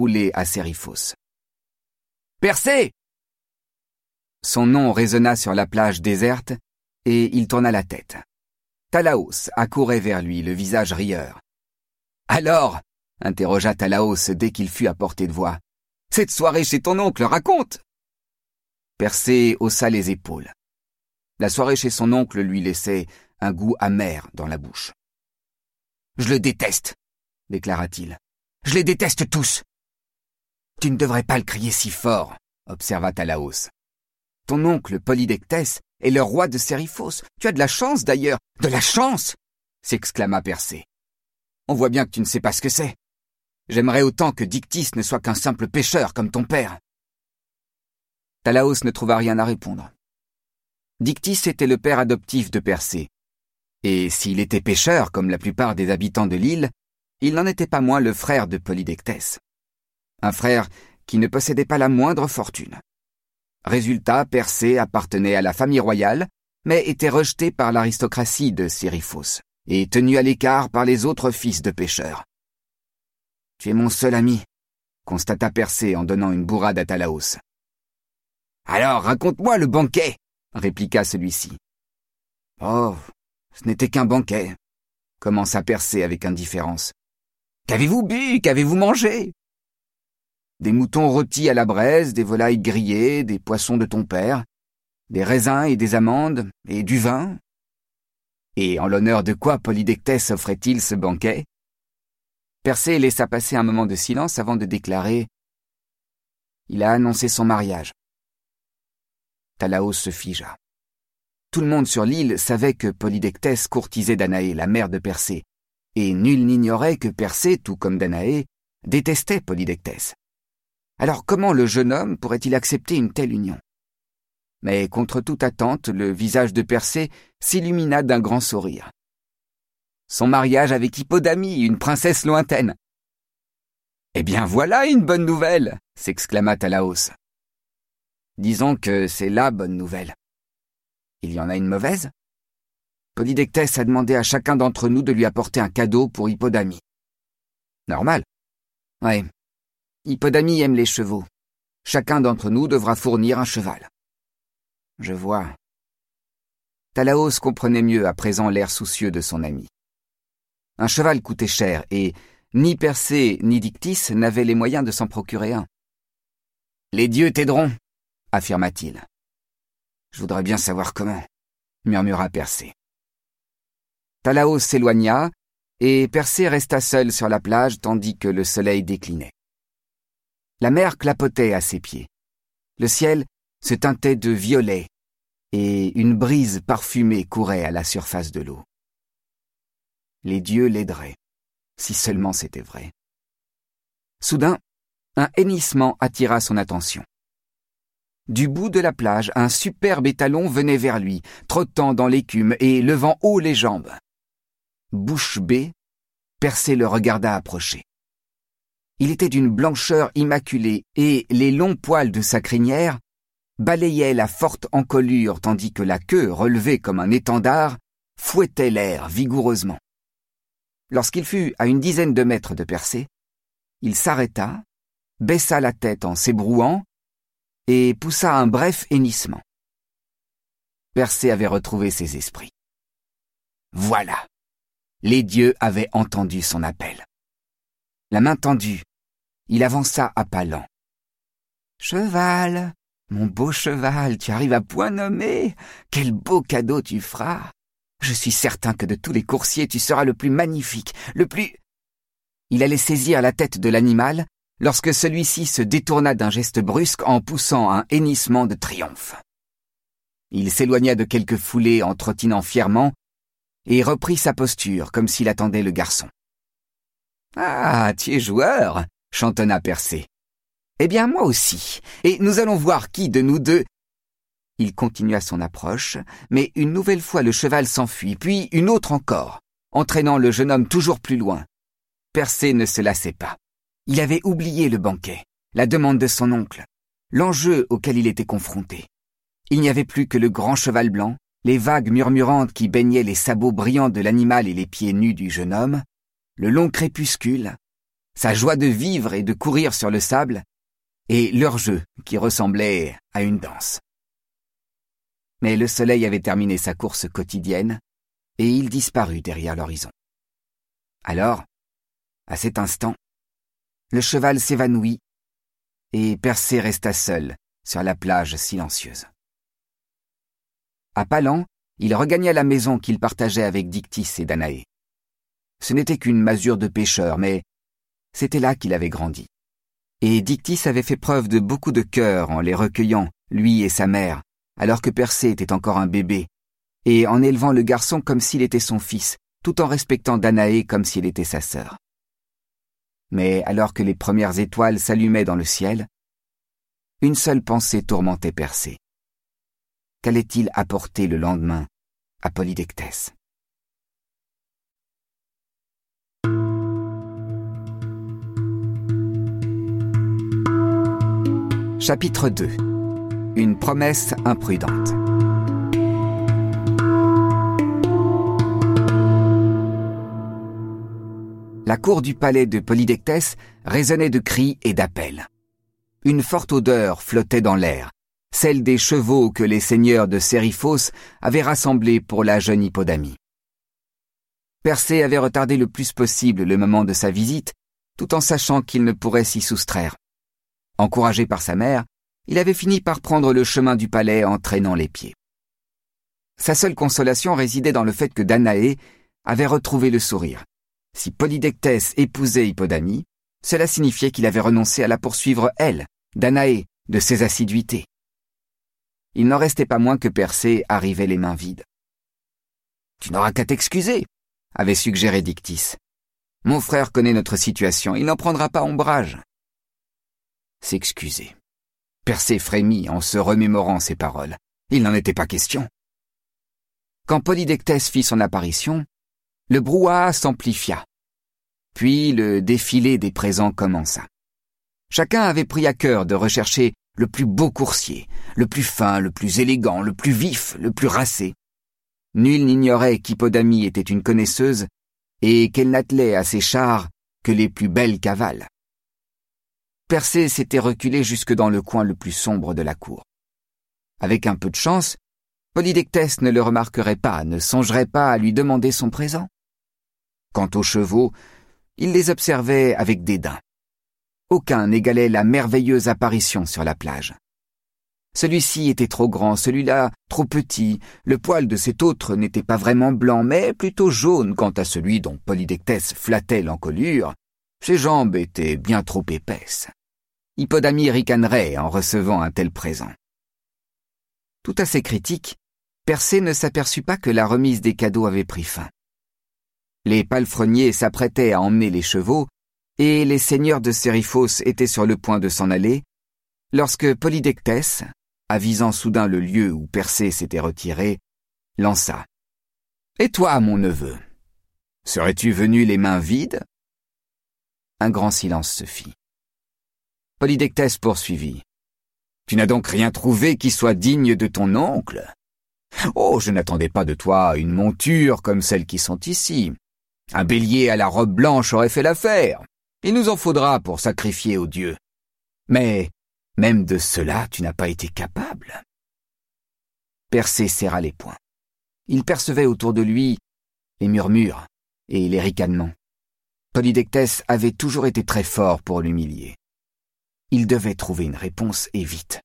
roulé à Séryphos. « Persée !» Son nom résonna sur la plage déserte, et il tourna la tête. Talaos accourait vers lui, le visage rieur. « Alors ?» interrogea Talaos dès qu'il fut à portée de voix. « Cette soirée chez ton oncle, raconte !» Persée haussa les épaules. La soirée chez son oncle lui laissait un goût amer dans la bouche. « Je le déteste !» déclara-t-il. « Je les déteste tous !»« Tu ne devrais pas le crier si fort !» observa Talaos. « Ton oncle Polydectès est le roi de Séryphos. Tu as de la chance d'ailleurs, de la chance !» s'exclama Persée. « On voit bien que tu ne sais pas ce que c'est. J'aimerais autant que Dictys ne soit qu'un simple pêcheur comme ton père. » Talaos ne trouva rien à répondre. Dictys était le père adoptif de Persée, et s'il était pêcheur comme la plupart des habitants de l'île, il n'en était pas moins le frère de Polydectès. Un frère qui ne possédait pas la moindre fortune. Résultat, Persée appartenait à la famille royale, mais était rejeté par l'aristocratie de Séryphos, et tenu à l'écart par les autres fils de pêcheurs. « Tu es mon seul ami », constata Persée en donnant une bourrade à Talaos. « Alors, raconte-moi le banquet !» répliqua celui-ci. « Oh, ce n'était qu'un banquet », commença Persée avec indifférence. « Qu'avez-vous bu, qu'avez-vous mangé ?»« Des moutons rôtis à la braise, des volailles grillées, des poissons de ton père, des raisins et des amandes, et du vin. » Et en l'honneur de quoi Polydectès offrait-il ce banquet? Persée laissa passer un moment de silence avant de déclarer « Il a annoncé son mariage. » Talaos se figea. Tout le monde sur l'île savait que Polydectès courtisait Danaé, la mère de Persée, et nul n'ignorait que Persée, tout comme Danaé, détestait Polydectès. Alors comment le jeune homme pourrait-il accepter une telle union? Mais contre toute attente, le visage de Persée s'illumina d'un grand sourire. Son mariage avec Hippodamie, une princesse lointaine. « Eh bien voilà une bonne nouvelle !» s'exclama Talaos. « Disons que c'est la bonne nouvelle. Il y en a une mauvaise? Polydectès a demandé à chacun d'entre nous de lui apporter un cadeau pour Hippodamie. » Normal. Ouais. Hippodamie aime les chevaux. Chacun d'entre nous devra fournir un cheval. Je vois. Talaos comprenait mieux à présent l'air soucieux de son ami. Un cheval coûtait cher et ni Persée ni Dictys n'avaient les moyens de s'en procurer un. « Les dieux t'aideront », affirma-t-il. « Je voudrais bien savoir comment », murmura Persée. Talaos s'éloigna et Persée resta seul sur la plage tandis que le soleil déclinait. La mer clapotait à ses pieds. Le ciel se teintait de violet et une brise parfumée courait à la surface de l'eau. Les dieux l'aideraient, si seulement c'était vrai. Soudain, un hennissement attira son attention. Du bout de la plage, un superbe étalon venait vers lui, trottant dans l'écume et levant haut les jambes. Bouche bée, Persée le regarda approcher. Il était d'une blancheur immaculée et les longs poils de sa crinière balayaient la forte encolure tandis que la queue, relevée comme un étendard, fouettait l'air vigoureusement. Lorsqu'il fut à une dizaine de mètres de Persée, il s'arrêta, baissa la tête en s'ébrouant et poussa un bref hennissement. Persée avait retrouvé ses esprits. Voilà, les dieux avaient entendu son appel. La main tendue, il avança à pas lents. « Cheval, mon beau cheval, tu arrives à point nommé. Quel beau cadeau tu feras. Je suis certain que de tous les coursiers, tu seras le plus magnifique, le plus... » Il allait saisir la tête de l'animal lorsque celui-ci se détourna d'un geste brusque en poussant un hennissement de triomphe. Il s'éloigna de quelques foulées en trottinant fièrement et reprit sa posture comme s'il attendait le garçon. « Ah, tu es joueur !» chantonna Persée. « Eh bien, moi aussi, et nous allons voir qui de nous deux... » Il continua son approche, mais une nouvelle fois le cheval s'enfuit, puis une autre encore, entraînant le jeune homme toujours plus loin. Persée ne se lassait pas. Il avait oublié le banquet, la demande de son oncle, l'enjeu auquel il était confronté. Il n'y avait plus que le grand cheval blanc, les vagues murmurantes qui baignaient les sabots brillants de l'animal et les pieds nus du jeune homme, le long crépuscule, sa joie de vivre et de courir sur le sable, et leur jeu qui ressemblait à une danse. Mais le soleil avait terminé sa course quotidienne, et il disparut derrière l'horizon. Alors, à cet instant, le cheval s'évanouit, et Persée resta seul sur la plage silencieuse. À pas lents, il regagna la maison qu'il partageait avec Dictys et Danaé. Ce n'était qu'une masure de pêcheur, mais c'était là qu'il avait grandi. Et Dictys avait fait preuve de beaucoup de cœur en les recueillant, lui et sa mère, alors que Persée était encore un bébé, et en élevant le garçon comme s'il était son fils, tout en respectant Danaé comme s'il était sa sœur. Mais alors que les premières étoiles s'allumaient dans le ciel, une seule pensée tourmentait Persée. Qu'allait-il apporter le lendemain à Polydectès? Chapitre 2. Une promesse imprudente. La cour du palais de Polydectès résonnait de cris et d'appels. Une forte odeur flottait dans l'air, celle des chevaux que les seigneurs de Sériphos avaient rassemblés pour la jeune Hippodamie. Persée avait retardé le plus possible le moment de sa visite, tout en sachant qu'il ne pourrait s'y soustraire. Encouragé par sa mère, il avait fini par prendre le chemin du palais en traînant les pieds. Sa seule consolation résidait dans le fait que Danaé avait retrouvé le sourire. Si Polydectès épousait Hippodamie, cela signifiait qu'il avait renoncé à la poursuivre elle, Danaé, de ses assiduités. Il n'en restait pas moins que Persée arrivait les mains vides. « Tu n'auras qu'à t'excuser », avait suggéré Dictys. « Mon frère connaît notre situation, il n'en prendra pas ombrage. » S'excuser. Persée frémit en se remémorant ces paroles. Il n'en était pas question. Quand Polydectès fit son apparition, le brouhaha s'amplifia. Puis le défilé des présents commença. Chacun avait pris à cœur de rechercher le plus beau coursier, le plus fin, le plus élégant, le plus vif, le plus racé. Nul n'ignorait qu'Hippodamie était une connaisseuse et qu'elle n'attelait à ses chars que les plus belles cavales. Persée s'était reculé jusque dans le coin le plus sombre de la cour. Avec un peu de chance, Polydectès ne le remarquerait pas, ne songerait pas à lui demander son présent. Quant aux chevaux, il les observait avec dédain. Aucun n'égalait la merveilleuse apparition sur la plage. Celui-ci était trop grand, celui-là trop petit, le poil de cet autre n'était pas vraiment blanc, mais plutôt jaune quant à celui dont Polydectès flattait l'encolure. Ses jambes étaient bien trop épaisses. Hippodamie ricanerait en recevant un tel présent. Tout à ces critiques, Persée ne s'aperçut pas que la remise des cadeaux avait pris fin. Les palefreniers s'apprêtaient à emmener les chevaux, et les seigneurs de Sériphos étaient sur le point de s'en aller, lorsque Polydectès, avisant soudain le lieu où Persée s'était retiré, lança. « Et toi, mon neveu, serais-tu venu les mains vides ?» Un grand silence se fit. Polydectès poursuivit. « Tu n'as donc rien trouvé qui soit digne de ton oncle ? Oh, je n'attendais pas de toi une monture comme celles qui sont ici. Un bélier à la robe blanche aurait fait l'affaire. Il nous en faudra pour sacrifier aux dieux. Mais même de cela, tu n'as pas été capable. » Persée serra les poings. Il percevait autour de lui les murmures et les ricanements. Polydectès avait toujours été très fort pour l'humilier. Il devait trouver une réponse et vite.